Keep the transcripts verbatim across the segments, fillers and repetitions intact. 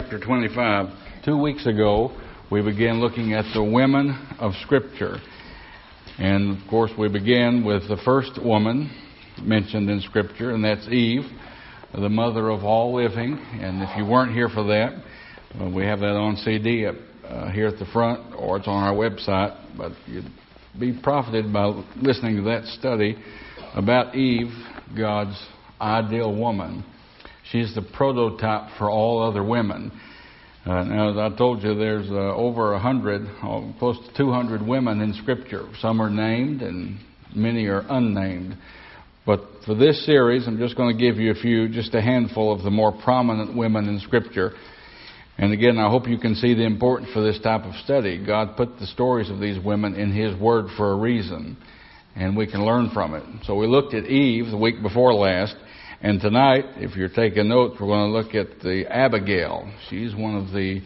chapter twenty-five. Two weeks ago, we began looking at the women of Scripture. And, of course, we began with the first woman mentioned in Scripture, and that's Eve, the mother of all living. And if you weren't here for that, well, we have that on C D up uh, here at the front, or it's on our website. But you'd be profited by listening to that study about Eve, God's ideal woman. She's the prototype for all other women. Uh, now, as I told you, there's uh, over a hundred, oh, close to two hundred women in Scripture. Some are named and many are unnamed. But for this series, I'm just going to give you a few, just a handful of the more prominent women in Scripture. And again, I hope you can see the importance for this type of study. God put the stories of these women in His Word for a reason, and we can learn from it. So we looked at Eve the week before last. And tonight, if you're taking notes, we're going to look at the Abigail. She's one of the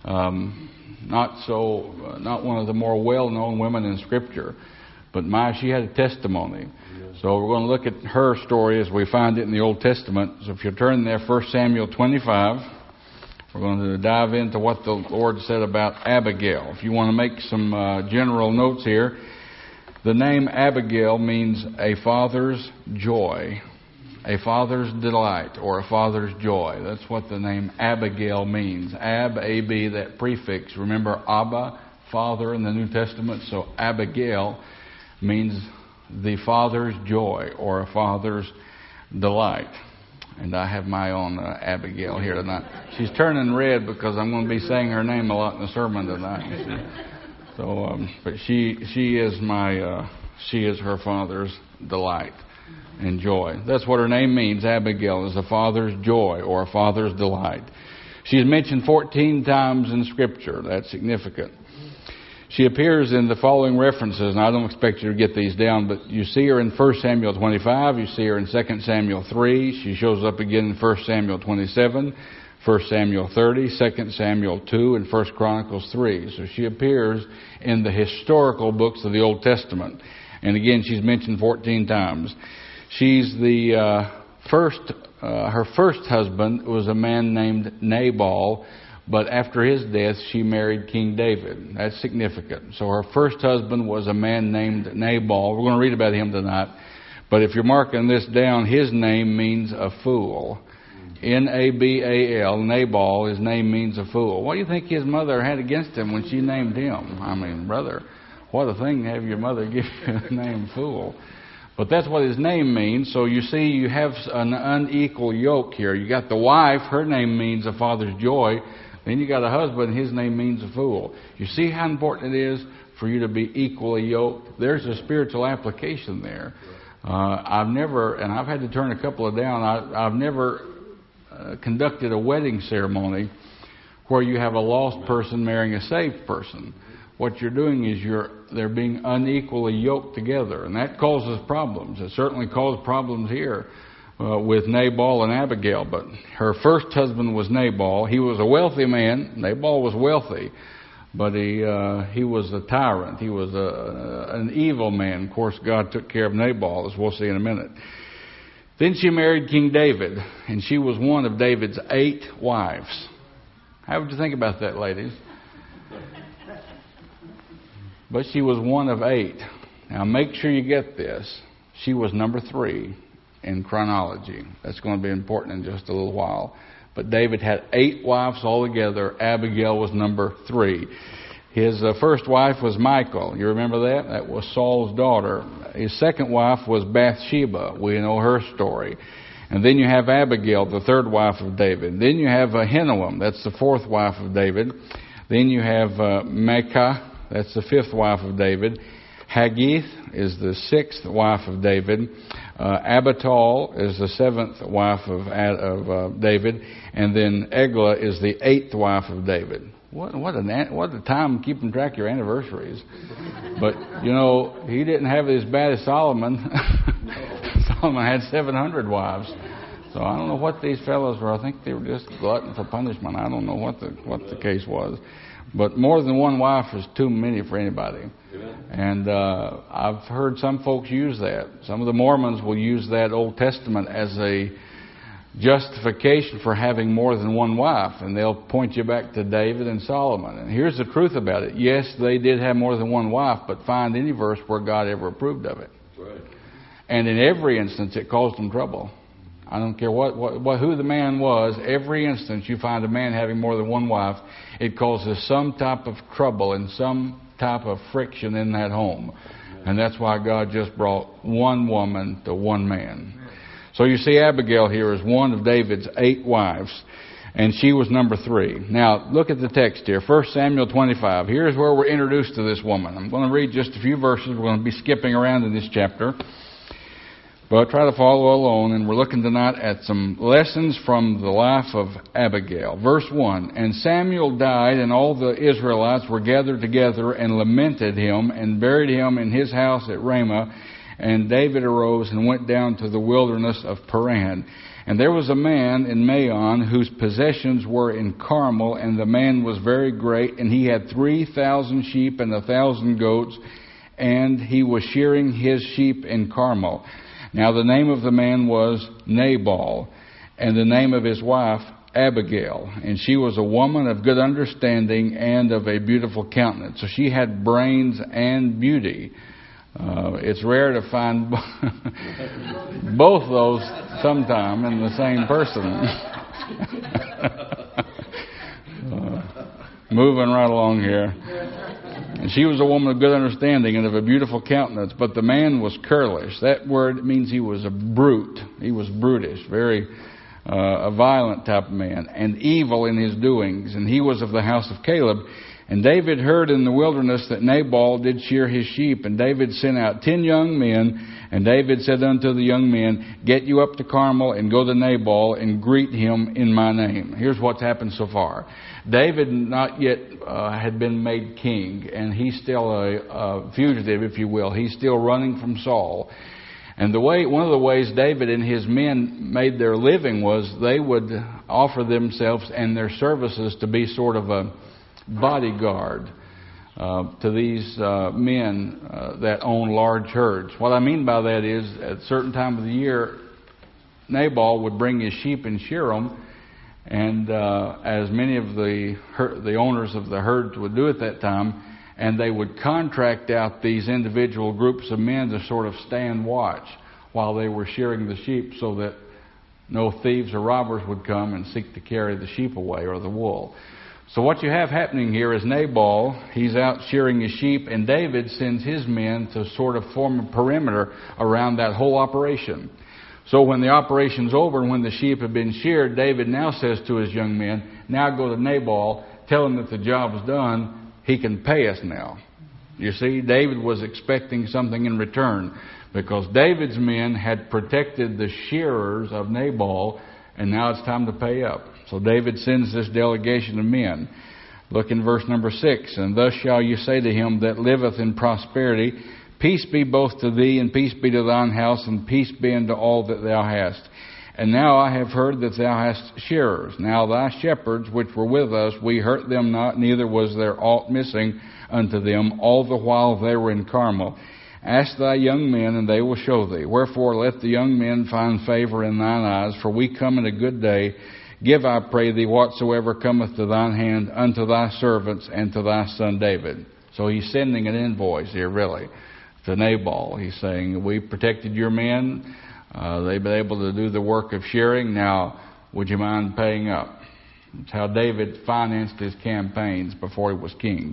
um, not so, uh, not one of the more well-known women in Scripture, but my, she had a testimony. Yes. So we're going to look at her story as we find it in the Old Testament. So if you turn there, First Samuel twenty-five, we're going to dive into what the Lord said about Abigail. If you want to make some uh, general notes here, the name Abigail means a father's joy. A father's delight, or a father's joy. That's what the name Abigail means. Ab, A B, that prefix. Remember Abba, father in the New Testament? So Abigail means the father's joy, or a father's delight. And I have my own uh, Abigail here tonight. She's turning red because I'm going to be saying her name a lot in the sermon tonight. So, um, but she she is my uh, she is her father's delight and joy. That's what her name means. Abigail is a father's joy or a father's delight. She's mentioned fourteen times in Scripture. That's significant. She appears in the following references, and I don't expect you to get these down, but you see her in First Samuel twenty-five, you see her in Second Samuel three, she shows up again in First Samuel twenty-seven, First Samuel thirty, Second Samuel two, and First Chronicles three. So she appears in the historical books of the Old Testament. And again, she's mentioned fourteen times. She's the uh, first, uh, her first husband was a man named Nabal, but after his death, she married King David. That's significant. So her first husband was a man named Nabal. We're going to read about him tonight. But if you're marking this down, his name means a fool. N A B A L, Nabal, his name means a fool. What do you think his mother had against him when she named him? I mean, brother, what a thing to have your mother give you the name fool. But that's what his name means. So you see, you have an unequal yoke here. You got the wife, her name means a father's joy. Then you got a husband, his name means a fool. You see how important it is for you to be equally yoked? There's a spiritual application there. Uh, I've never, and I've had to turn a couple of down, I, I've never uh, conducted a wedding ceremony where you have a lost person marrying a saved person. What you're doing is you're they're being unequally yoked together, and that causes problems. It certainly caused problems here uh, with Nabal and Abigail. But her first husband was Nabal. He was a wealthy man. Nabal was wealthy, but he uh, he was a tyrant. He was a, an evil man. Of course, God took care of Nabal, as we'll see in a minute. Then she married King David, and she was one of David's eight wives. How would you think about that, ladies? But she was one of eight. Now make sure you get this. She was number three in chronology. That's going to be important in just a little while. But David had eight wives altogether. Abigail was number three. His uh, first wife was Michal. You remember that? That was Saul's daughter. His second wife was Bathsheba. We know her story. And then you have Abigail, the third wife of David. Then you have Ahinoam. That's the fourth wife of David. Then you have uh, Maacah. That's the fifth wife of David. Haggith is the sixth wife of David. Uh, Abital is the seventh wife of, of uh, David. And then Eglah is the eighth wife of David. What, what, an, what a time keeping track of your anniversaries. But, you know, he didn't have it as bad as Solomon. Solomon had seven hundred wives. So I don't know what these fellows were. I think they were just glutton for punishment. I don't know what the what the case was. But more than one wife is too many for anybody. Amen. And uh, I've heard some folks use that. Some of the Mormons will use that Old Testament as a justification for having more than one wife, and they'll point you back to David and Solomon. And here's the truth about it. Yes, they did have more than one wife, but find any verse where God ever approved of it. Right. And in every instance, it caused them trouble. I don't care what, what, what who the man was. Every instance you find a man having more than one wife, it causes some type of trouble and some type of friction in that home. And that's why God just brought one woman to one man. So you see Abigail here is one of David's eight wives, and she was number three. Now, look at the text here, First Samuel twenty-five. Here's where we're introduced to this woman. I'm going to read just a few verses. We're going to be skipping around in this chapter. But try to follow along, and we're looking tonight at some lessons from the life of Abigail. Verse one, and Samuel died, and all the Israelites were gathered together and lamented him, and buried him in his house at Ramah. And David arose and went down to the wilderness of Paran. And there was a man in Maon whose possessions were in Carmel, and the man was very great, and he had three thousand sheep and a thousand goats, and he was shearing his sheep in Carmel. Now the name of the man was Nabal, and the name of his wife Abigail. And she was a woman of good understanding and of a beautiful countenance. So she had brains and beauty. Uh, it's rare to find both those sometime in the same person. uh, moving right along here. And she was a woman of good understanding and of a beautiful countenance, but the man was churlish. That word means he was a brute. He was brutish, very uh, a violent type of man, and evil in his doings. And he was of the house of Caleb. And David heard in the wilderness that Nabal did shear his sheep. And David sent out ten young men. And David said unto the young men, get you up to Carmel and go to Nabal and greet him in my name. Here's what's happened so far. David not yet uh, had been made king, and he's still a, a fugitive, if you will. He's still running from Saul. And the way, one of the ways David and his men made their living was they would offer themselves and their services to be sort of a bodyguard uh, to these uh, men uh, that own large herds. What I mean by that is, at a certain time of the year, Nabal would bring his sheep and shear them, and uh, as many of the her- the owners of the herds would do at that time, and they would contract out these individual groups of men to sort of stand watch while they were shearing the sheep, so that no thieves or robbers would come and seek to carry the sheep away or the wool. So what you have happening here is Nabal, he's out shearing his sheep, and David sends his men to sort of form a perimeter around that whole operation. So when the operation's over and when the sheep have been sheared, David now says to his young men, now go to Nabal, tell him that the job's done, he can pay us now. You see, David was expecting something in return, because David's men had protected the shearers of Nabal, and now it's time to pay up. So David sends this delegation of men. Look in verse number six. And thus shall you say to him that liveth in prosperity, peace be both to thee, and peace be to thine house, and peace be unto all that thou hast. And now I have heard that thou hast shearers. Now thy shepherds which were with us, we hurt them not, neither was there aught missing unto them, all the while they were in Carmel. Ask thy young men, and they will show thee. Wherefore let the young men find favor in thine eyes, for we come in a good day. Give, I pray thee, whatsoever cometh to thine hand unto thy servants and to thy son David. So he's sending an invoice here, really, to Nabal. He's saying, we protected your men. Uh, they've been able to do the work of shearing. Now, would you mind paying up? It's how David financed his campaigns before he was king.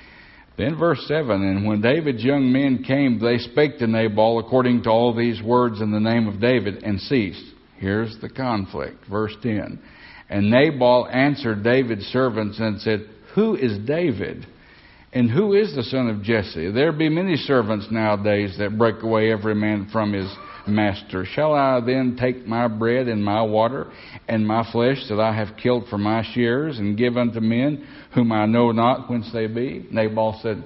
Then verse seven, and when David's young men came, they spake to Nabal according to all these words in the name of David, and ceased. Here's the conflict. Verse ten. And Nabal answered David's servants and said, who is David? And who is the son of Jesse? There be many servants nowadays that break away every man from his master. Shall I then take my bread and my water and my flesh that I have killed for my shearers, and give unto men whom I know not whence they be? Nabal said,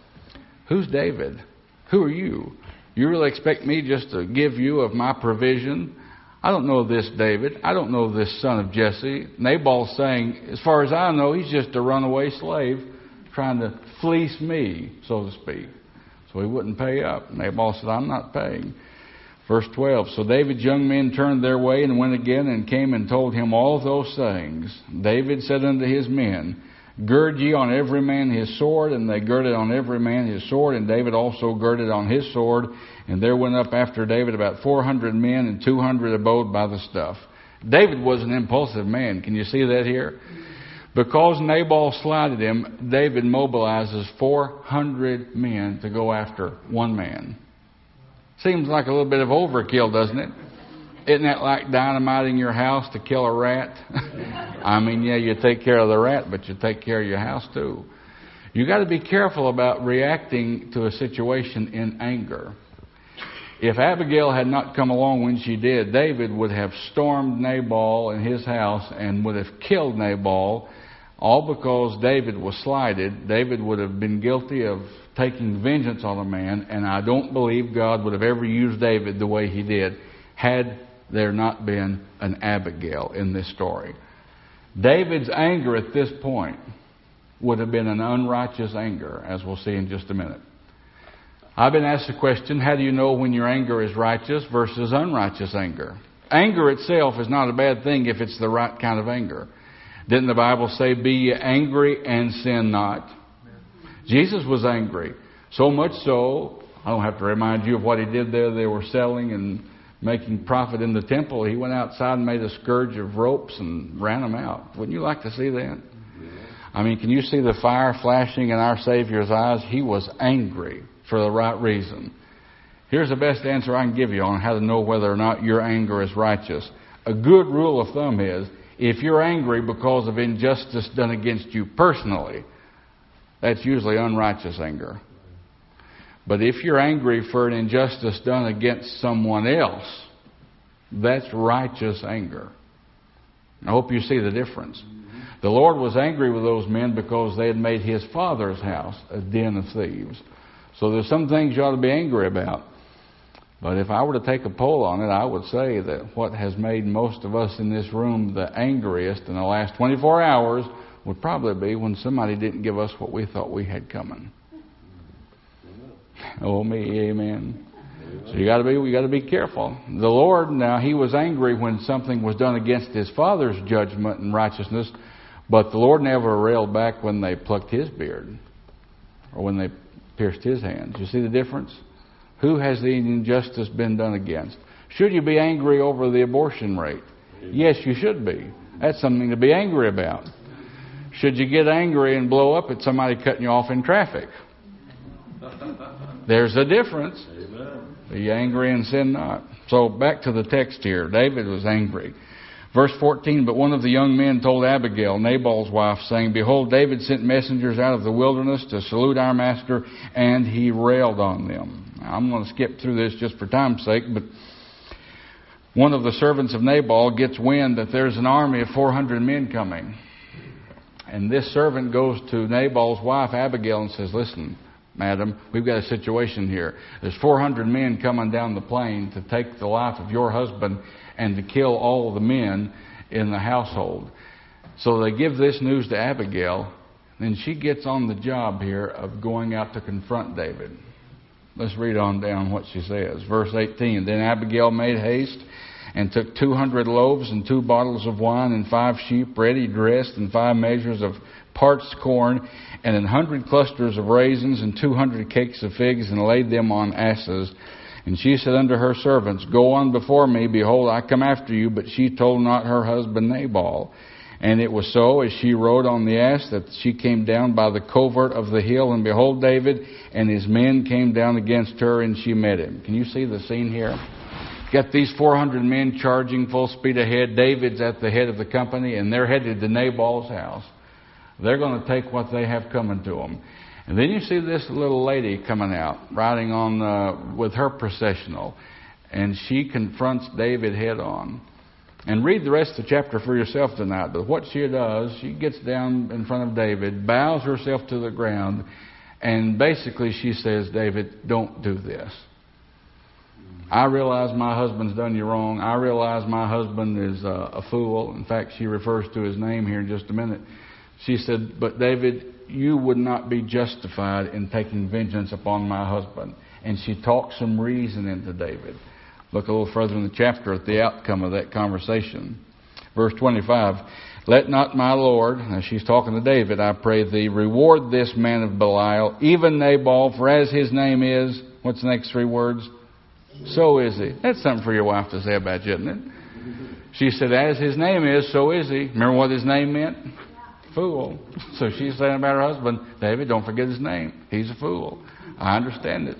who's David? Who are you? You really expect me just to give you of my provision? I don't know this David. I don't know this son of Jesse. Nabal's saying, as far as I know, he's just a runaway slave trying to fleece me, so to speak. So he wouldn't pay up. Nabal said, I'm not paying. Verse twelve, so David's young men turned their way and went again and came and told him all those things. David said unto his men, gird ye on every man his sword. And they girded on every man his sword, and David also girded on his sword. And there went up after David about four hundred men, and two hundred abode by the stuff. David was an impulsive man. Can you see that here? Because Nabal slighted him, David mobilizes four hundred men to go after one man. Seems like a little bit of overkill, doesn't it? Isn't that like dynamiting your house to kill a rat? I mean, yeah, you take care of the rat, but you take care of your house too. You got to be careful about reacting to a situation in anger. If Abigail had not come along when she did, David would have stormed Nabal in his house and would have killed Nabal, all because David was slighted. David would have been guilty of taking vengeance on a man, and I don't believe God would have ever used David the way he did had there not been an Abigail in this story. David's anger at this point would have been an unrighteous anger, as we'll see in just a minute. I've been asked the question, how do you know when your anger is righteous versus unrighteous anger? Anger itself is not a bad thing if it's the right kind of anger. Didn't the Bible say, be ye angry and sin not? Jesus was angry. So much so, I don't have to remind you of what he did there. They were selling and making profit in the temple. He went outside and made a scourge of ropes and ran them out. Wouldn't you like to see that? I mean, can you see the fire flashing in our Savior's eyes? He was angry for the right reason. Here's the best answer I can give you on how to know whether or not your anger is righteous. A good rule of thumb is, if you're angry because of injustice done against you personally, that's usually unrighteous anger. But if you're angry for an injustice done against someone else, that's righteous anger. I hope you see the difference. The Lord was angry with those men because they had made his Father's house a den of thieves. So there's some things you ought to be angry about. But if I were to take a poll on it, I would say that what has made most of us in this room the angriest in the last twenty-four hours would probably be when somebody didn't give us what we thought we had coming. Oh me, amen. So you got to be, we got to be careful. The Lord, now, he was angry when something was done against his Father's judgment and righteousness, but the Lord never railed back when they plucked his beard or when they pierced his hands. You see the difference? Who has the injustice been done against? Should you be angry over the abortion rate? Yes, you should be. That's something to be angry about. Should you get angry and blow up at somebody cutting you off in traffic? There's a difference. Amen. Be angry and sin not. So back to the text here. David was angry. Verse fourteen, but one of the young men told Abigail, Nabal's wife, saying, behold, David sent messengers out of the wilderness to salute our master, and he railed on them. Now, I'm going to skip through this just for time's sake, but one of the servants of Nabal gets wind that there's an army of four hundred men coming. And this servant goes to Nabal's wife, Abigail, and says, listen, madam, we've got a situation here. There's four hundred men coming down the plain to take the life of your husband and to kill all the men in the household. So they give this news to Abigail. Then she gets on the job here of going out to confront David. Let's read on down what she says. Verse eighteen, then Abigail made haste and took two hundred loaves and two bottles of wine and five sheep ready dressed and five measures of parched corn and an hundred clusters of raisins and two hundred cakes of figs and laid them on asses. And she said unto her servants, go on before me, behold, I come after you. But she told not her husband Nabal. And it was so, as she rode on the ass, that she came down by the covert of the hill, and behold, David and his men came down against her, and she met him. Can you see the scene here? Got these four hundred men charging full speed ahead. David's at the head of the company, and they're headed to Nabal's house. They're going to take what they have coming to them. And then you see this little lady coming out, riding on uh, with her processional, and she confronts David head on. And read the rest of the chapter for yourself tonight. But what she does, she gets down in front of David, bows herself to the ground, and basically she says, David, don't do this. I realize my husband's done you wrong. I realize my husband is uh, a fool. In fact, she refers to his name here in just a minute. She said, but David, you would not be justified in taking vengeance upon my husband. And she talked some reason into David. Look a little further in the chapter at the outcome of that conversation. Verse twenty-five, let not my Lord, now she's talking to David, I pray thee, reward this man of Belial, even Nabal, for as his name is, what's the next three words? So is he. That's something for your wife to say about you, isn't it? She said, as his name is, so is he. Remember what his name meant? Fool. So she's saying about her husband, David, don't forget his name. He's a fool. I understand it.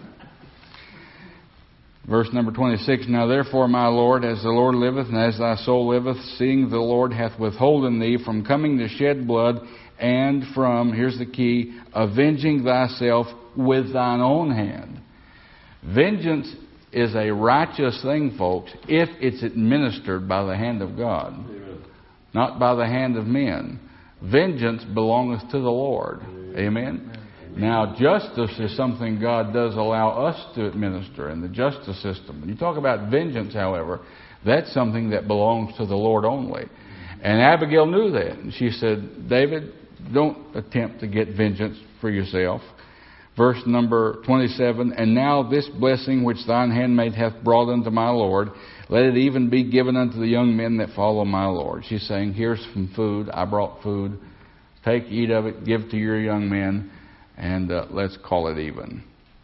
Verse number twenty-six, now therefore, my Lord, as the Lord liveth, and as thy soul liveth, seeing the Lord hath withholden thee from coming to shed blood, and from, here's the key, avenging thyself with thine own hand. Vengeance is a righteous thing, folks, if it's administered by the hand of God, Amen. Not by the hand of men. Vengeance belongeth to the Lord. Amen. Amen. Now, justice is something God does allow us to administer in the justice system. When you talk about vengeance, however, that's something that belongs to the Lord only. And Abigail knew that. And she said, David, don't attempt to get vengeance for yourself. Verse number twenty-seven, and now this blessing which thine handmaid hath brought unto my Lord, let it even be given unto the young men that follow my Lord. She's saying, here's some food. I brought food. Take, eat of it, give to your young men, and uh, let's call it even.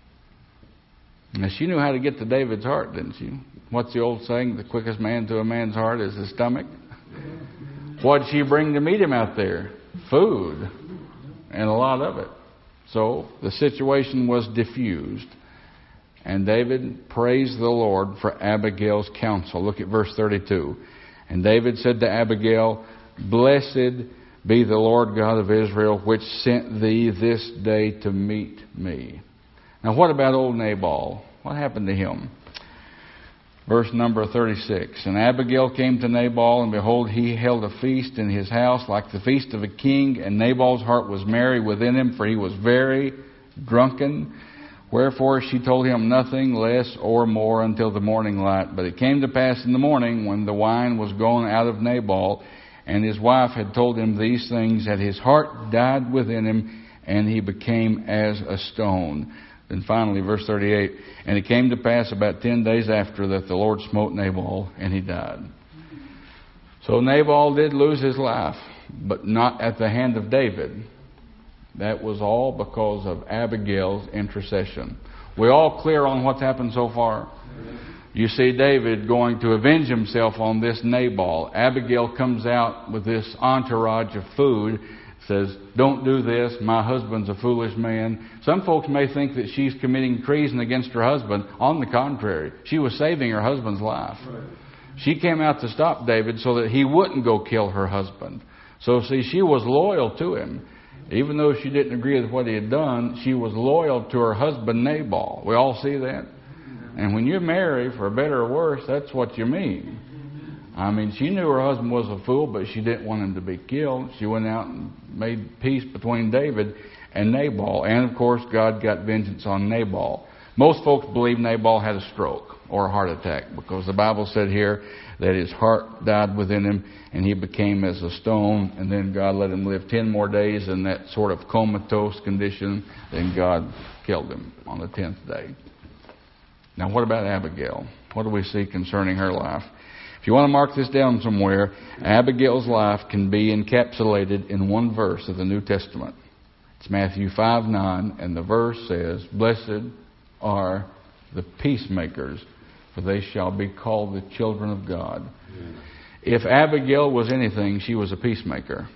Now, she knew how to get to David's heart, didn't she? What's the old saying? The quickest man to a man's heart is his stomach. What did she bring to meet him out there? Food, and a lot of it. So the situation was diffused. And David praised the Lord for Abigail's counsel. Look at verse thirty-two. And David said to Abigail, blessed be the Lord God of Israel, which sent thee this day to meet me. Now what about old Nabal? What happened to him? Verse number thirty-six. And Abigail came to Nabal, and behold, he held a feast in his house like the feast of a king. And Nabal's heart was merry within him, for he was very drunken. Wherefore she told him nothing less or more until the morning light. But it came to pass in the morning, when the wine was gone out of Nabal, and his wife had told him these things, that his heart died within him, and he became as a stone. Then finally, verse thirty-eight, and it came to pass about ten days after that the Lord smote Nabal, and he died. So Nabal did lose his life, but not at the hand of David. That was all because of Abigail's intercession. We all clear on what's happened so far? You see David going to avenge himself on this Nabal. Abigail comes out with this entourage of food, says, don't do this, my husband's a foolish man. Some folks may think that she's committing treason against her husband. On the contrary, she was saving her husband's life. Right. She came out to stop David so that he wouldn't go kill her husband. So see, she was loyal to him. Even though she didn't agree with what he had done, she was loyal to her husband Nabal. We all see that? And when you marry, for better or worse, that's what you mean. I mean, she knew her husband was a fool, but she didn't want him to be killed. She went out and made peace between David and Nabal. And, of course, God got vengeance on Nabal. Most folks believe Nabal had a stroke or a heart attack, because the Bible said here that his heart died within him and he became as a stone. And then God let him live ten more days in that sort of comatose condition. Then God killed him on the tenth day. Now, what about Abigail? What do we see concerning her life? If you want to mark this down somewhere, Abigail's life can be encapsulated in one verse of the New Testament. It's Matthew five nine, and the verse says, blessed are the peacemakers, for they shall be called the children of God. Yeah. If Abigail was anything, she was a peacemaker.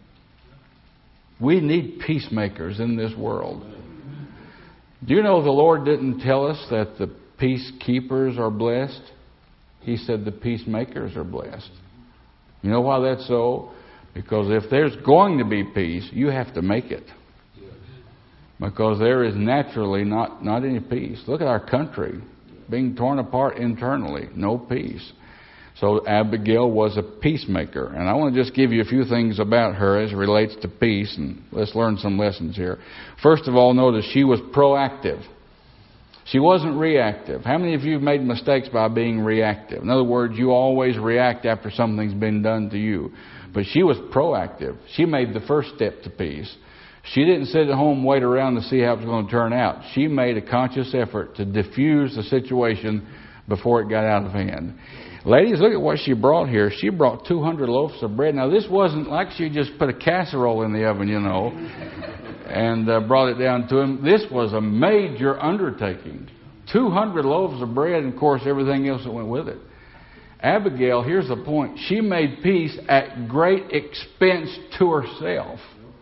We need peacemakers in this world. Do you know the Lord didn't tell us that the peacekeepers are blessed? He said the peacemakers are blessed. You know why that's so? Because if there's going to be peace, you have to make it. Because there is naturally not, not any peace. Look at our country being torn apart internally. No peace. So Abigail was a peacemaker. And I want to just give you a few things about her as it relates to peace. And let's learn some lessons here. First of all, notice she was proactive. She wasn't reactive. How many of you have made mistakes by being reactive? In other words, you always react after something's been done to you. But she was proactive. She made the first step to peace. She didn't sit at home and wait around to see how it was going to turn out. She made a conscious effort to diffuse the situation before it got out of hand. Ladies, look at what she brought here. She brought two hundred loaves of bread. Now, this wasn't like she just put a casserole in the oven, you know, and uh, brought it down to him. This was a major undertaking. two hundred loaves of bread, and, of course, everything else that went with it. Abigail, here's the point. She made peace at great expense to herself.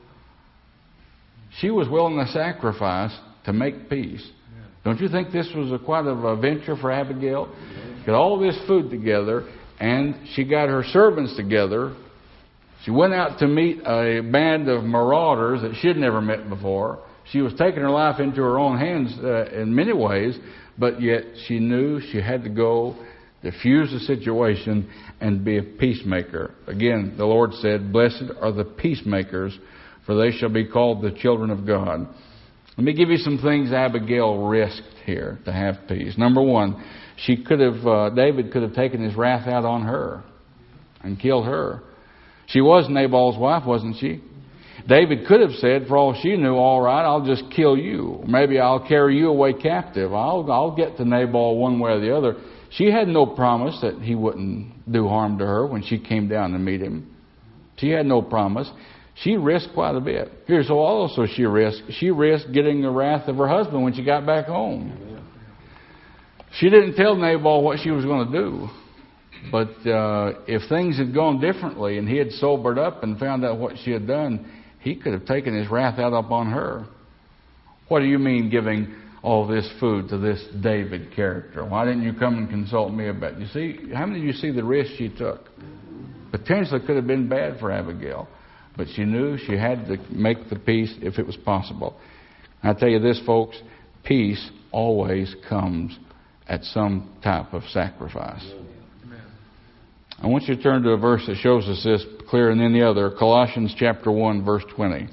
She was willing to sacrifice to make peace. Don't you think this was a quite of a venture for Abigail? Got all this food together, and she got her servants together. She went out to meet a band of marauders that she had never met before. She was taking her life into her own hands uh, in many ways, but yet she knew she had to go diffuse the situation and be a peacemaker. Again, the Lord said, "Blessed are the peacemakers, for they shall be called the children of God." Let me give you some things Abigail risked here to have peace. Number one, she could have, uh, David could have taken his wrath out on her and killed her. She was Nabal's wife, wasn't she? David could have said, for all she knew, all right, I'll just kill you. Maybe I'll carry you away captive. I'll, I'll get to Nabal one way or the other. She had no promise that he wouldn't do harm to her when she came down to meet him. She had no promise. She risked quite a bit. Here's what also she risked. She risked getting the wrath of her husband when she got back home. She didn't tell Nabal what she was going to do. But uh, if things had gone differently and he had sobered up and found out what she had done, he could have taken his wrath out upon her. What do you mean giving all this food to this David character? Why didn't you come and consult me about it? You see, how many of you see the risk she took? Potentially could have been bad for Abigail. But she knew she had to make the peace if it was possible. I tell you this, folks, peace always comes at some type of sacrifice. Amen. I want you to turn to a verse that shows us this clearer than any other. Colossians chapter one, verse twenty.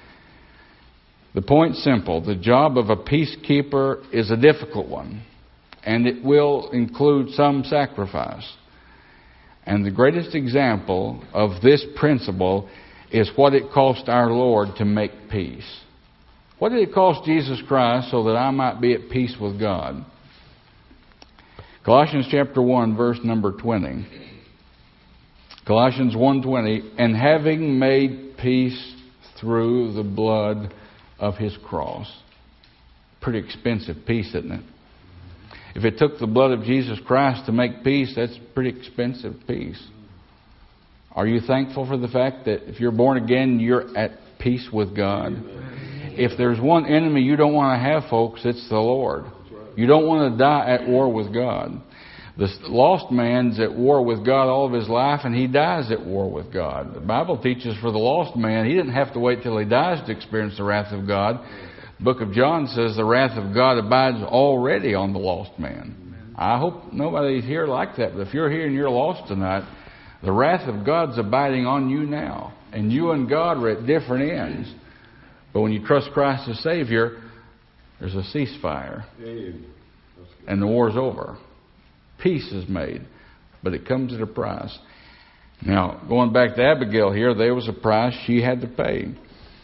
The point's simple. The job of a peacekeeper is a difficult one, and it will include some sacrifice. And the greatest example of this principle is what it cost our Lord to make peace. What did it cost Jesus Christ so that I might be at peace with God? Colossians chapter one, verse number twenty. Colossians one twenty, and having made peace through the blood of his cross. Pretty expensive peace, isn't it? If it took the blood of Jesus Christ to make peace, that's pretty expensive peace. Are you thankful for the fact that if you're born again, you're at peace with God? If there's one enemy you don't want to have, folks, it's the Lord. You don't want to die at war with God. The lost man's at war with God all of his life, and he dies at war with God. The Bible teaches for the lost man, he didn't have to wait till he dies to experience the wrath of God. The book of John says the wrath of God abides already on the lost man. I hope nobody's here like that, but if you're here and you're lost tonight, the wrath of God's abiding on you now. And you and God are at different ends. But when you trust Christ as Savior, there's a ceasefire. And the war's over. Peace is made. But it comes at a price. Now, going back to Abigail here, there was a price she had to pay.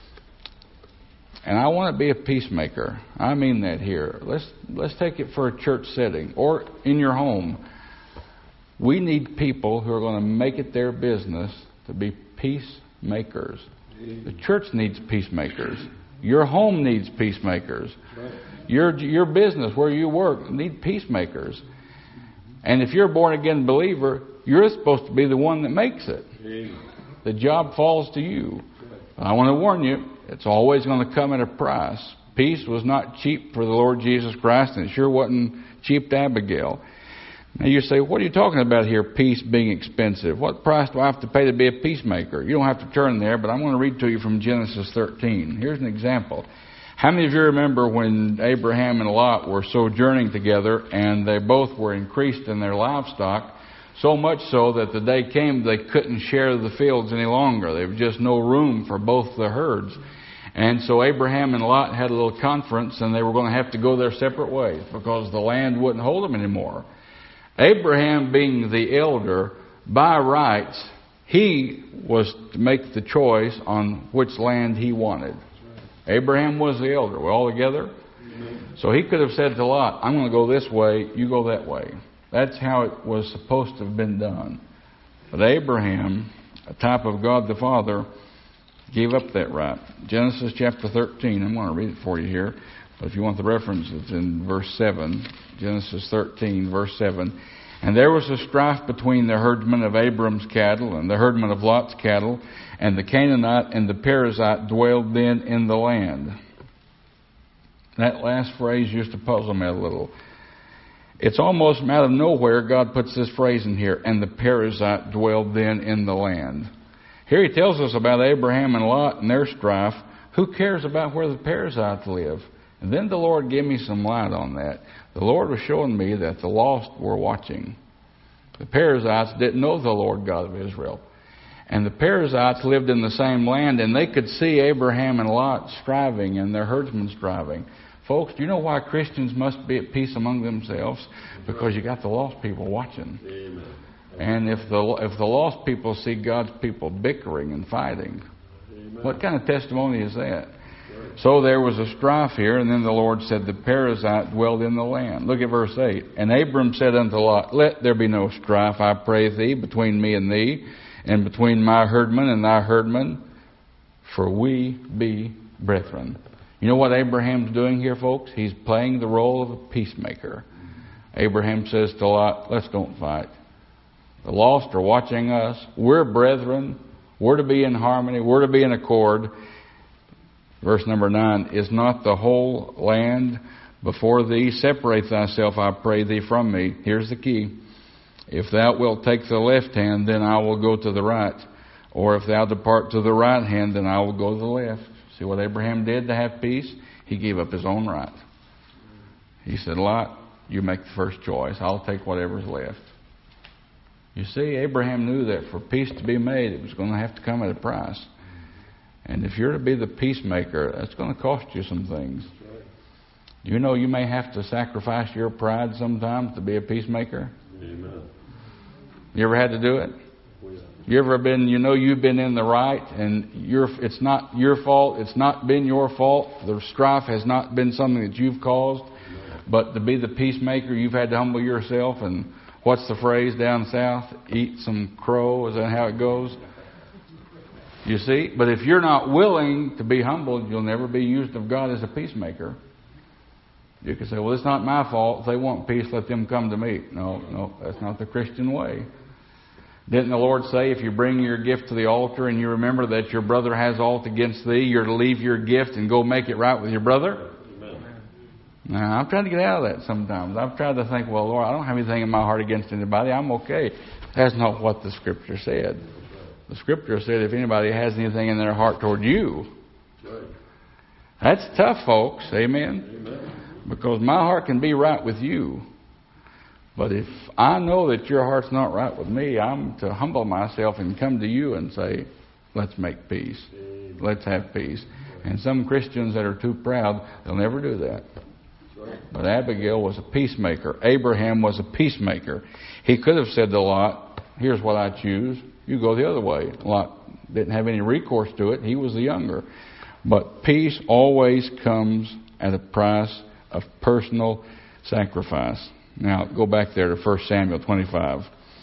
And I want to be a peacemaker. I mean that here. Let's, let's take it for a church setting or in your home. We need people who are going to make it their business to be peacemakers. The church needs peacemakers. Your home needs peacemakers. Your your business where you work need peacemakers. And if you're a born-again believer, you're supposed to be the one that makes it. The job falls to you. I want to warn you, it's always going to come at a price. Peace was not cheap for the Lord Jesus Christ, and it sure wasn't cheap to Abigail. Now you say, what are you talking about here, peace being expensive? What price do I have to pay to be a peacemaker? You don't have to turn there, but I'm going to read to you from Genesis thirteen. Here's an example. How many of you remember when Abraham and Lot were sojourning together and they both were increased in their livestock, so much so that the day came they couldn't share the fields any longer. There was just no room for both the herds. And so Abraham and Lot had a little conference, and they were going to have to go their separate ways because the land wouldn't hold them anymore. Abraham, being the elder, by rights, he was to make the choice on which land he wanted. Abraham was the elder. We're all together? So he could have said to Lot, I'm going to go this way, you go that way. That's how it was supposed to have been done. But Abraham, a type of God the Father, gave up that right. Genesis chapter thirteen, I'm going to read it for you here. But if you want the reference, it's in verse seven. Genesis thirteen, verse seven. And there was a strife between the herdsmen of Abram's cattle and the herdmen of Lot's cattle, and the Canaanite and the Perizzite dwelled then in the land. That last phrase used to puzzle me a little. It's almost out of nowhere God puts this phrase in here, and the Perizzite dwelled then in the land. Here he tells us about Abraham and Lot and their strife. Who cares about where the Perizzites live? And then the Lord gave me some light on that. The Lord was showing me that the lost were watching. The Perizzites didn't know the Lord God of Israel. And the Perizzites lived in the same land, and they could see Abraham and Lot striving and their herdsmen striving. Folks, do you know why Christians must be at peace among themselves? Because you got the lost people watching. Amen. And if the if the lost people see God's people bickering and fighting, Amen. What kind of testimony is that? So there was a strife here, and then the Lord said, the Perizzite dwelled in the land. Look at verse eight. And Abram said unto Lot, let there be no strife, I pray thee, between me and thee, and between my herdmen and thy herdmen, for we be brethren. You know what Abraham's doing here, folks? He's playing the role of a peacemaker. Abraham says to Lot, let's don't fight. The lost are watching us. We're brethren. We're to be in harmony. We're to be in accord. Verse number nine, is not the whole land before thee? Separate thyself, I pray thee, from me. Here's the key. If thou wilt take the left hand, then I will go to the right. Or if thou depart to the right hand, then I will go to the left. See what Abraham did to have peace? He gave up his own right. He said, Lot, you make the first choice. I'll take whatever's left. You see, Abraham knew that for peace to be made, it was going to have to come at a price. And if you're to be the peacemaker, that's going to cost you some things. You know you may have to sacrifice your pride sometimes to be a peacemaker. Amen. You ever had to do it? You ever been, you know you've been in the right, and you're, it's not your fault, it's not been your fault, the strife has not been something that you've caused, but to be the peacemaker, you've had to humble yourself, and what's the phrase down south? Eat some crow, is that how it goes? You see? But if you're not willing to be humbled, you'll never be used of God as a peacemaker. You can say, well, it's not my fault. If they want peace, let them come to me. No, no, that's not the Christian way. Didn't the Lord say, if you bring your gift to the altar and you remember that your brother has aught against thee, you're to leave your gift and go make it right with your brother? Amen. Now, I'm trying to get out of that sometimes. I've tried to think, well, Lord, I don't have anything in my heart against anybody. I'm okay. That's not what the Scripture said. The Scripture said, if anybody has anything in their heart toward you, that's tough, folks. Amen? Amen. Because my heart can be right with you. But if I know that your heart's not right with me, I'm to humble myself and come to you and say, let's make peace. Let's have peace. And some Christians that are too proud, they'll never do that. But Abigail was a peacemaker. Abraham was a peacemaker. He could have said to Lot, here's what I choose. You go the other way. Lot didn't have any recourse to it. He was the younger. But peace always comes at a price of personal sacrifice. Now, go back there to First Samuel twenty-five.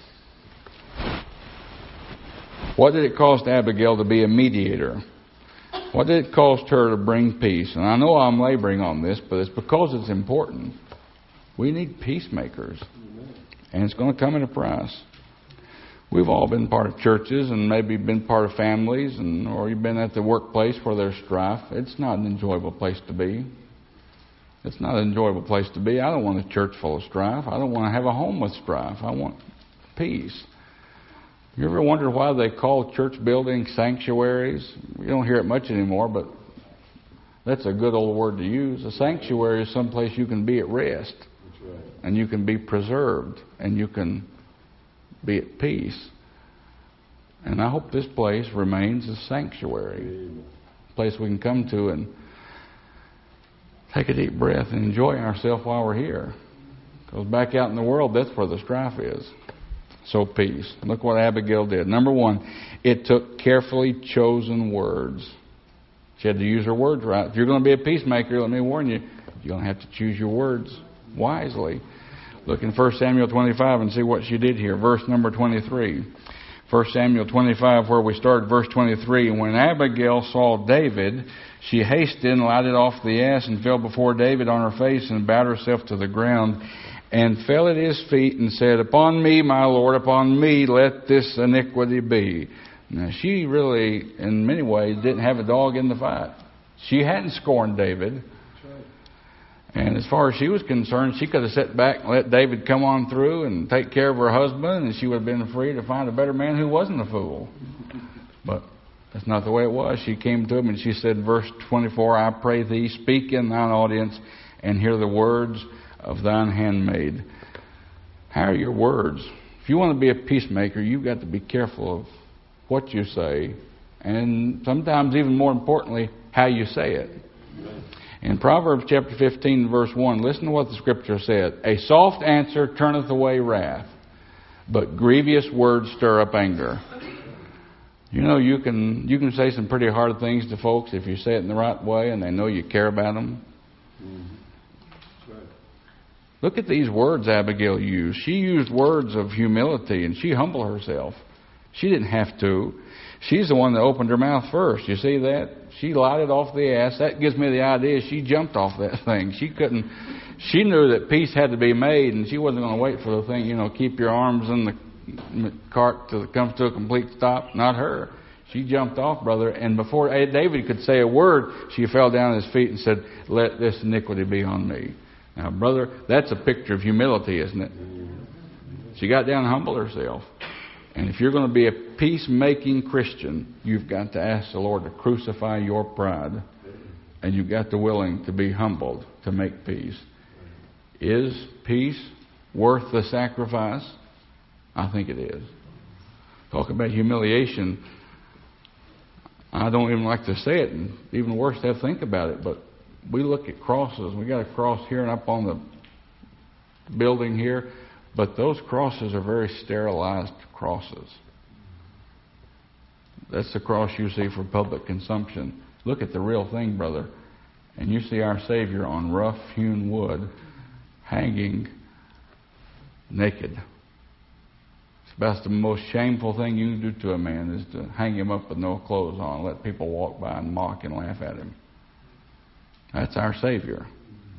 What did it cost Abigail to be a mediator? What did it cost her to bring peace? And I know I'm laboring on this, but it's because it's important. We need peacemakers. And it's going to come at a price. We've all been part of churches and maybe been part of families, and or you've been at the workplace where there's strife. It's not an enjoyable place to be. It's not an enjoyable place to be. I don't want a church full of strife. I don't want to have a home with strife. I want peace. You ever wonder why they call church buildings sanctuaries? You don't hear it much anymore, but that's a good old word to use. A sanctuary is someplace you can be at rest. That's right. And you can be preserved. And you can be at peace. And I hope this place remains a sanctuary. A place we can come to and take a deep breath and enjoy ourselves while we're here. Because back out in the world, that's where the strife is. So peace. Look what Abigail did. Number one, it took carefully chosen words. She had to use her words right. If you're going to be a peacemaker, let me warn you, you're going to have to choose your words wisely. Look in First Samuel twenty-five and see what she did here. Verse number twenty-three. First Samuel twenty-five, where we started, verse twenty-three. When Abigail saw David, she hasted and lighted off the ass and fell before David on her face and bowed herself to the ground and fell at his feet and said, Upon me, my Lord, upon me let this iniquity be. Now, she really, in many ways, didn't have a dog in the fight. She hadn't scorned David. And as far as she was concerned, she could have sat back and let David come on through and take care of her husband, and she would have been free to find a better man who wasn't a fool. But that's not the way it was. She came to him and she said, verse twenty-four, I pray thee, speak in thine audience and hear the words of thine handmaid. How are your words? If you want to be a peacemaker, you've got to be careful of what you say, and sometimes even more importantly, how you say it. In Proverbs chapter fifteen, verse one, listen to what the Scripture said. A soft answer turneth away wrath, but grievous words stir up anger. You know, you can you can say some pretty hard things to folks if you say it in the right way and they know you care about them. Mm-hmm. Right. Look at these words Abigail used. She used words of humility and she humbled herself. She didn't have to. She's the one that opened her mouth first. You see that? She lighted off the ass. That gives me the idea she jumped off that thing. She couldn't. She knew that peace had to be made, and she wasn't going to wait for the thing. You know, keep your arms in the cart till it comes to a complete stop. Not her. She jumped off, brother, and before David could say a word, she fell down at his feet and said, "Let this iniquity be on me." Now, brother, that's a picture of humility, isn't it? She got down and humbled herself. And if you're going to be a peacemaking Christian, you've got to ask the Lord to crucify your pride. And you've got to be willing to be humbled to make peace. Is peace worth the sacrifice? I think it is. Talk about humiliation. I don't even like to say it, and even worse to have to think about it, but we look at crosses. We got a cross here and up on the building here. But those crosses are very sterilized crosses. That's the cross you see for public consumption. Look at the real thing, brother. And you see our Savior on rough-hewn wood, hanging naked. It's about the most shameful thing you can do to a man is to hang him up with no clothes on, let people walk by and mock and laugh at him. That's our Savior.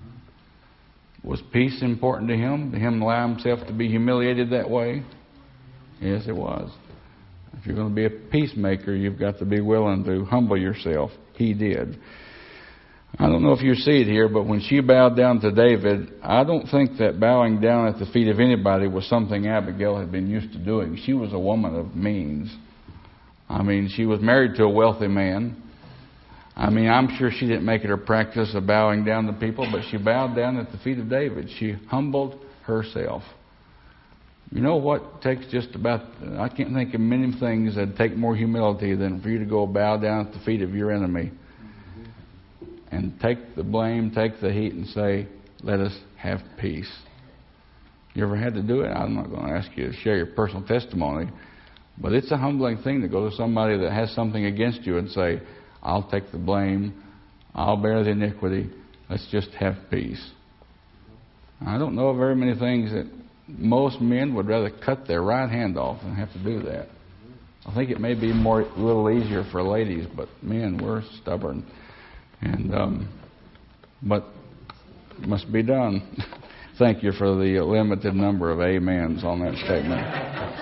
Was peace important to him? Did him allow himself to be humiliated that way? Yes, it was. If you're going to be a peacemaker, you've got to be willing to humble yourself. He did. I don't know if you see it here, but when she bowed down to David, I don't think that bowing down at the feet of anybody was something Abigail had been used to doing. She was a woman of means. I mean, she was married to a wealthy man. I mean, I'm sure she didn't make it her practice of bowing down to people, but she bowed down at the feet of David. She humbled herself. You know what takes just about, I can't think of many things that take more humility than for you to go bow down at the feet of your enemy and take the blame, take the heat, and say, let us have peace. You ever had to do it? I'm not going to ask you to share your personal testimony, but it's a humbling thing to go to somebody that has something against you and say, I'll take the blame. I'll bear the iniquity. Let's just have peace. I don't know of very many things that most men would rather cut their right hand off than have to do that. I think it may be more a little easier for ladies, but men, we're stubborn. And um, but it must be done. Thank you for the limited number of amens on that statement.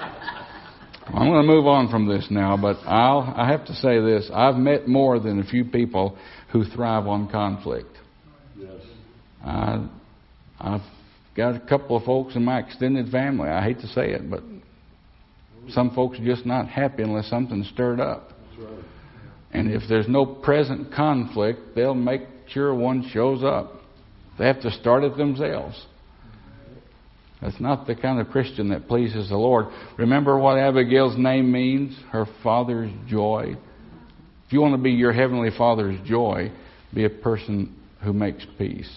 I'm going to move on from this now, but I'll, I have to say this. I've met more than a few people who thrive on conflict. Yes. I, I've got a couple of folks in my extended family. I hate to say it, but some folks are just not happy unless something's stirred up. That's right. And if there's no present conflict, they'll make sure one shows up. They have to start it themselves. That's not the kind of Christian that pleases the Lord. Remember what Abigail's name means? Her father's joy. If you want to be your heavenly Father's joy, be a person who makes peace.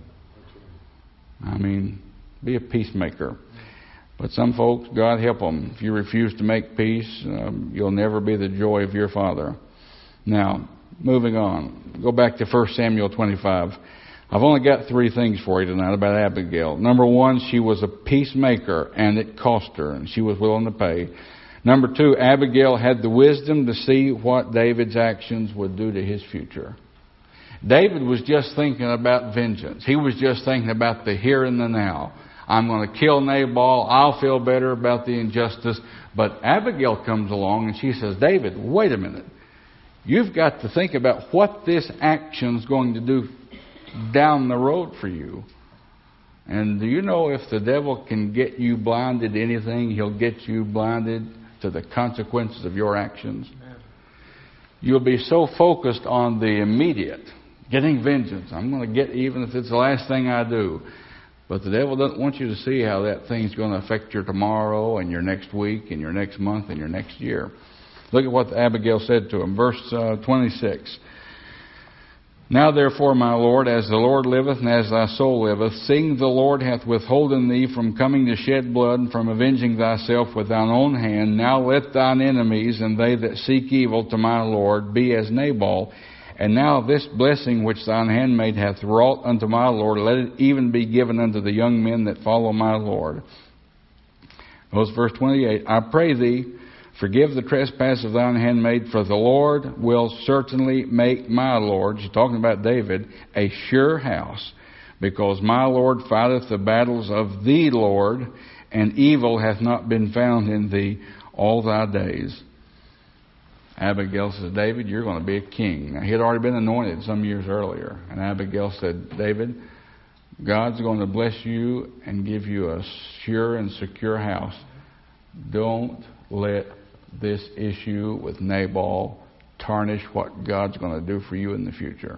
I mean, be a peacemaker. But some folks, God help them. If you refuse to make peace, um, you'll never be the joy of your Father. Now, moving on. Go back to First Samuel twenty-five. I've only got three things for you tonight about Abigail. Number one, she was a peacemaker, and it cost her, and she was willing to pay. Number two, Abigail had the wisdom to see what David's actions would do to his future. David was just thinking about vengeance. He was just thinking about the here and the now. I'm going to kill Nabal. I'll feel better about the injustice. But Abigail comes along and she says, David, wait a minute. You've got to think about what this action's going to do down the road for you. And do you know if the devil can get you blinded to anything, he'll get you blinded to the consequences of your actions? You'll be so focused on the immediate, getting vengeance. I'm going to get even if it's the last thing I do. But the devil doesn't want you to see how that thing's going to affect your tomorrow and your next week and your next month and your next year. Look at what Abigail said to him. Verse uh, twenty-six. Now therefore, my Lord, as the Lord liveth and as thy soul liveth, seeing the Lord hath withholden thee from coming to shed blood and from avenging thyself with thine own hand, now let thine enemies and they that seek evil to my Lord be as Nabal. And now this blessing which thine handmaid hath wrought unto my Lord, let it even be given unto the young men that follow my Lord. Notice verse twenty-eight. I pray thee, forgive the trespass of thine handmaid, for the Lord will certainly make my Lord, she's talking about David, a sure house, because my Lord fighteth the battles of the Lord, and evil hath not been found in thee all thy days. Abigail says, David, you're going to be a king. Now, he had already been anointed some years earlier. And Abigail said, David, God's going to bless you and give you a sure and secure house. Don't let this issue with Nabal tarnish what God's going to do for you in the future.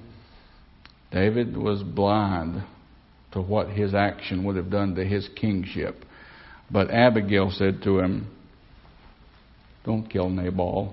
David was blind to what his action would have done to his kingship. But Abigail said to him, don't kill Nabal.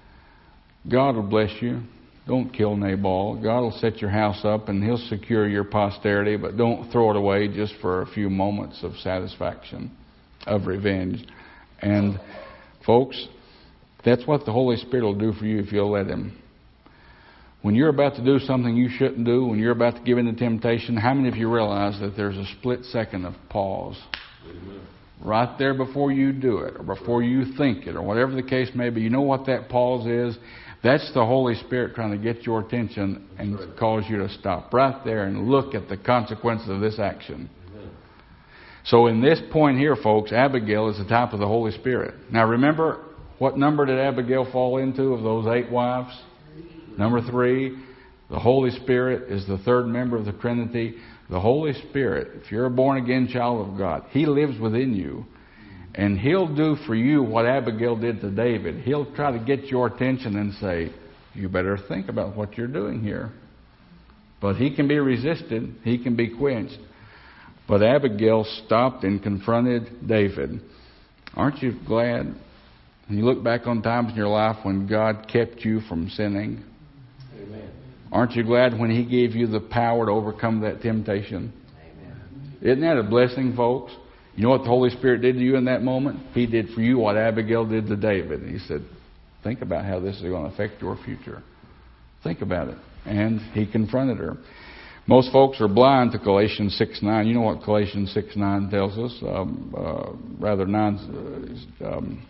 God will bless you. Don't kill Nabal. God will set your house up and he'll secure your posterity, but don't throw it away just for a few moments of satisfaction, of revenge. And folks, that's what the Holy Spirit will do for you if you'll let Him. When you're about to do something you shouldn't do, when you're about to give in to temptation, how many of you realize that there's a split second of pause? Amen. Right there before you do it, or before you think it, or whatever the case may be. You know what that pause is? That's the Holy Spirit trying to get your attention and right. cause you to stop right there and look at the consequences of this action. Amen. So in this point here, folks, Abigail is the type of the Holy Spirit. Now remember, what number did Abigail fall into of those eight wives? Number three. The Holy Spirit is the third member of the Trinity. The Holy Spirit, if you're a born-again child of God, He lives within you. And He'll do for you what Abigail did to David. He'll try to get your attention and say, you better think about what you're doing here. But He can be resisted. He can be quenched. But Abigail stopped and confronted David. Aren't you glad when you look back on times in your life when God kept you from sinning? Amen. Aren't you glad when He gave you the power to overcome that temptation? Amen. Isn't that a blessing, folks? You know what the Holy Spirit did to you in that moment? He did for you what Abigail did to David. He said, think about how this is going to affect your future. Think about it. And He confronted her. Most folks are blind to Galatians six nine. You know what Galatians six nine tells us? Um, uh, rather, nine, uh, um,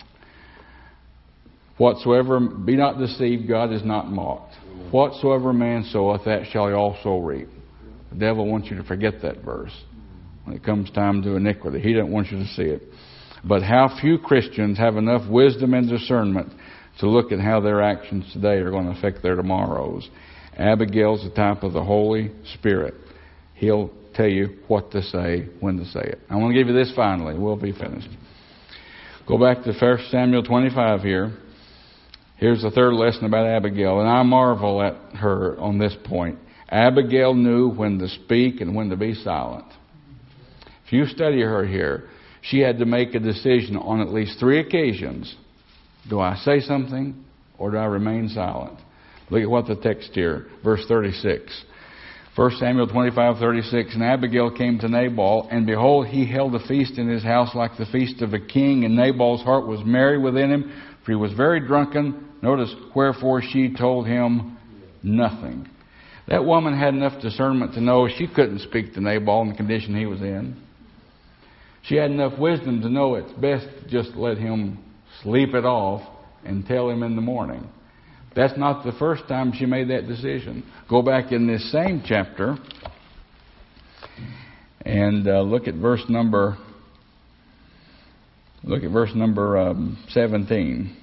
whatsoever, be not deceived, God is not mocked. Whatsoever man soweth, that shall he also reap. The devil wants you to forget that verse when it comes time to iniquity. He doesn't want you to see it. But how few Christians have enough wisdom and discernment to look at how their actions today are going to affect their tomorrows. Abigail's the type of the Holy Spirit. He'll tell you what to say, when to say it. I want to give you this finally. We'll be finished. Go back to First Samuel twenty-five here. Here's the third lesson about Abigail, and I marvel at her on this point. Abigail knew when to speak and when to be silent. If you study her here, she had to make a decision on at least three occasions. Do I say something or do I remain silent? Look at what the text here, verse thirty-six. First Samuel twenty-five thirty-six. And Abigail came to Nabal, and behold, he held a feast in his house like the feast of a king, and Nabal's heart was merry within him, for he was very drunken. Notice, wherefore she told him nothing. That woman had enough discernment to know she couldn't speak to Nabal in the condition he was in. She had enough wisdom to know it's best to just let him sleep it off and tell him in the morning. That's not the first time she made that decision. Go back in this same chapter and uh, look at verse number look at verse number um, seventeen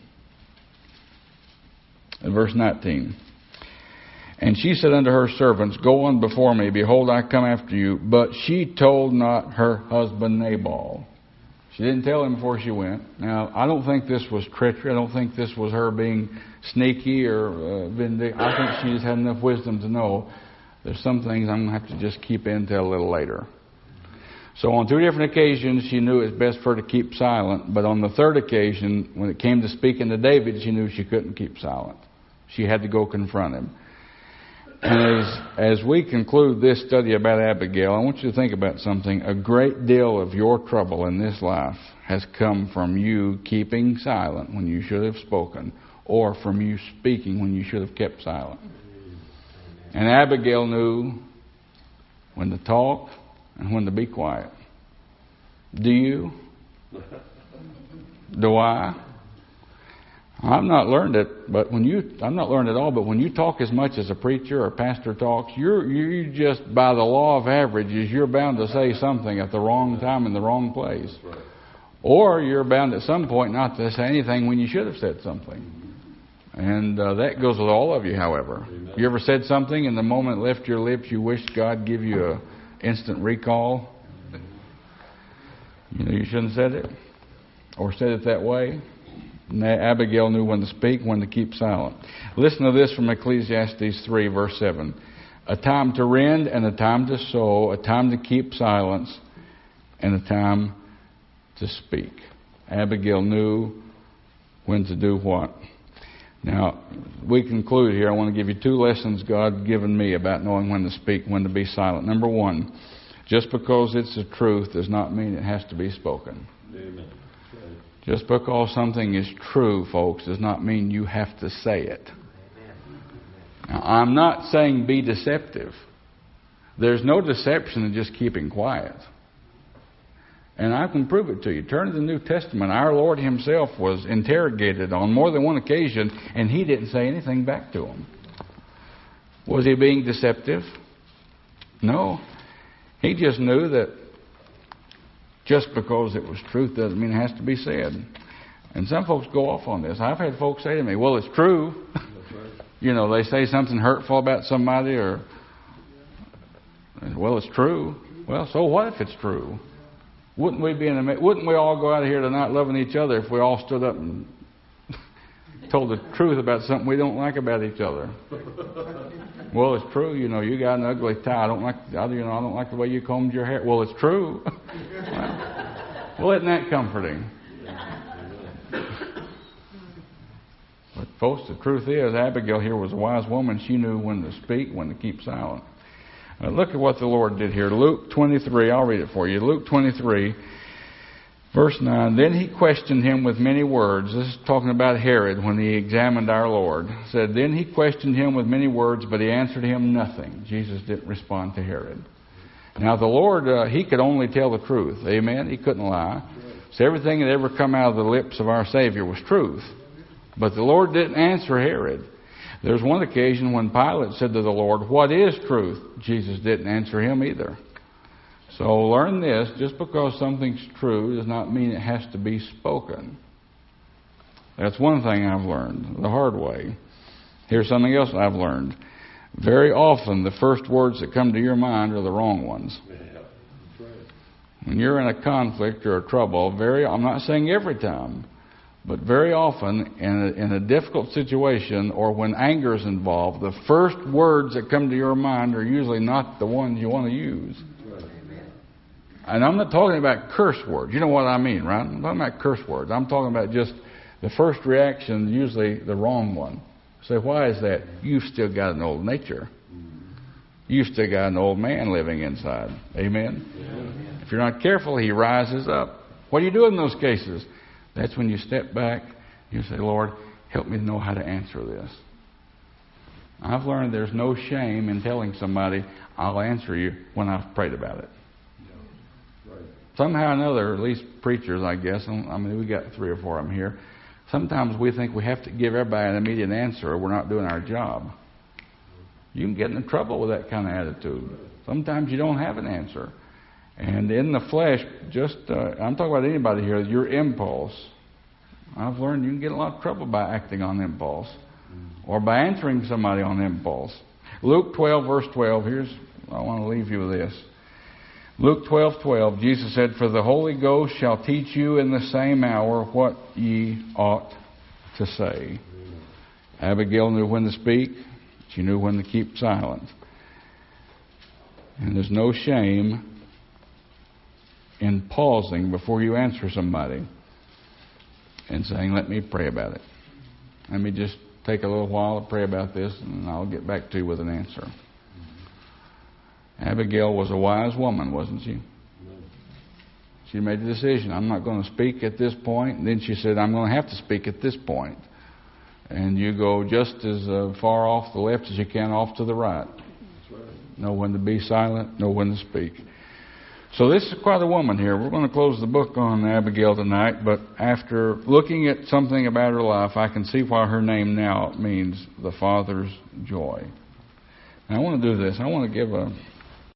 and verse nineteen. And she said unto her servants, Go on before me, behold, I come after you. But she told not her husband Nabal. She didn't tell him before she went. Now, I don't think this was treachery. I don't think this was her being sneaky or uh, vindictive. I think she just had enough wisdom to know there's some things I'm going to have to just keep in until a little later. So on two different occasions, she knew it was best for her to keep silent. But on the third occasion, when it came to speaking to David, she knew she couldn't keep silent. She had to go confront him. And as, as we conclude this study about Abigail, I want you to think about something. A great deal of your trouble in this life has come from you keeping silent when you should have spoken, or from you speaking when you should have kept silent. And Abigail knew when to talk and when to be quiet. Do you? Do I? I've not learned it, but when you, I've not learned it all, but when you talk as much as a preacher or a pastor talks, you're, you just, by the law of averages, you're bound to say something at the wrong time in the wrong place. Or you're bound at some point not to say anything when you should have said something. And uh, that goes with all of you, however. Amen. You ever said something and the moment it left your lips, you wished God give you a instant recall? You know you shouldn't have said it, or said it that way. Abigail knew when to speak, when to keep silent. Listen to this from Ecclesiastes three, verse seven. A time to rend and a time to sow, a time to keep silence, and a time to speak. Abigail knew when to do what. Now, we conclude here. I want to give you two lessons God given me about knowing when to speak, when to be silent. Number one, just because it's the truth does not mean it has to be spoken. Amen. Just because something is true, folks, does not mean you have to say it. Now, I'm not saying be deceptive. There's no deception in just keeping quiet. And I can prove it to you. Turn to the New Testament. Our Lord Himself was interrogated on more than one occasion, and He didn't say anything back to him. Was He being deceptive? No. He just knew that just because it was truth doesn't mean it has to be said. And some folks go off on this. I've had folks say to me, well, it's true. You know, they say something hurtful about somebody, or, well, it's true. Well, so what if it's true? Wouldn't we be in a, wouldn't we all go out of here tonight loving each other if we all stood up and told the truth about something we don't like about each other? Well, it's true. You know, you got an ugly tie. I don't like. You know, I don't like the way you combed your hair. Well, it's true. Well, isn't that comforting? But folks, the truth is, Abigail here was a wise woman. She knew when to speak, when to keep silent. Uh, look at what the Lord did here. Luke twenty-three. I'll read it for you. Luke twenty-three. Verse nine, then he questioned him with many words. This is talking about Herod when he examined our Lord. It said, then he questioned him with many words, but he answered him nothing. Jesus didn't respond to Herod. Now the Lord, uh, He could only tell the truth. Amen? He couldn't lie. So everything that ever come out of the lips of our Savior was truth. But the Lord didn't answer Herod. There's one occasion when Pilate said to the Lord, what is truth? Jesus didn't answer him either. So learn this, just because something's true does not mean it has to be spoken. That's one thing I've learned the hard way. Here's something else I've learned. Very often the first words that come to your mind are the wrong ones. When you're in a conflict or a trouble, very I'm not saying every time, but very often in a, in a difficult situation or when anger is involved, the first words that come to your mind are usually not the ones you want to use. And I'm not talking about curse words. You know what I mean, right? I'm talking about curse words. I'm talking about just the first reaction, usually the wrong one. Say, so why is that? You've still got an old nature. You've still got an old man living inside. Amen? Yeah. If you're not careful, he rises up. What do you do in those cases? That's when you step back. You say, Lord, help me to know how to answer this. I've learned there's no shame in telling somebody, I'll answer you when I've prayed about it. Somehow or another, at least preachers, I guess, I mean, we got three or four of them here, sometimes we think we have to give everybody an immediate answer or we're not doing our job. You can get into trouble with that kind of attitude. Sometimes you don't have an answer. And in the flesh, just, uh, I'm talking about anybody here, your impulse. I've learned you can get in a lot of trouble by acting on impulse or by answering somebody on impulse. Luke twelve, verse twelve, here's, I want to leave you with this. Luke twelve, twelve, Jesus said, "For the Holy Ghost shall teach you in the same hour what ye ought to say." Abigail knew when to speak. She knew when to keep silent. And there's no shame in pausing before you answer somebody and saying, let me pray about it. Let me just take a little while to pray about this and I'll get back to you with an answer. Abigail was a wise woman, wasn't she? She made the decision, I'm not going to speak at this point. And then she said, I'm going to have to speak at this point. And you go just as uh, far off the left as you can off to the right. Know when to be silent, know when to speak. So this is quite a woman here. We're going to close the book on Abigail tonight, but after looking at something about her life, I can see why her name now means the Father's joy. Now I want to do this. I want to give a